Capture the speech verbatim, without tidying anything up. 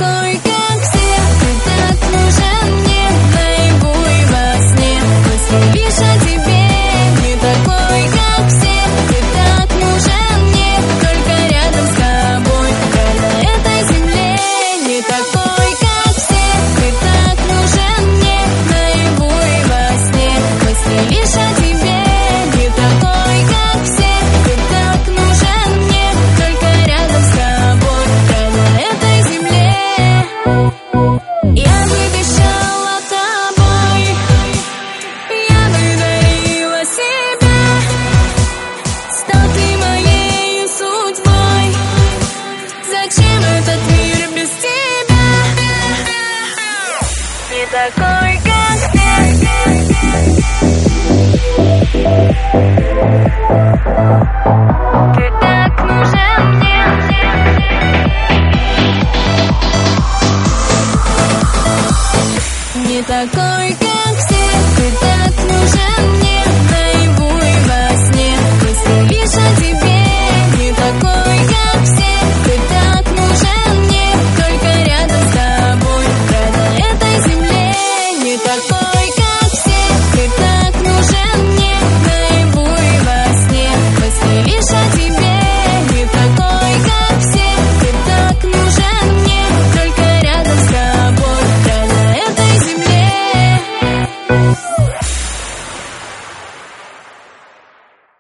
такой, как все, ты так нужен мне наяву и во сне. Мысли лишь о тебе, не такой, как все, ты так нужен мне, только рядом с тобой, край на этой земле. Не такой, как все, ты так нужен мне наяву и во сне. Мысли лишь о тебе, не такой, как все, ты так нужен мне, только рядом с тобой, край на этой земле. Я бы дышала тобой, я бы дарила себя, стал ты моей судьбой. Зачем этот мир без тебя? Не такой, как все, ты так нужен мне. Не такой, как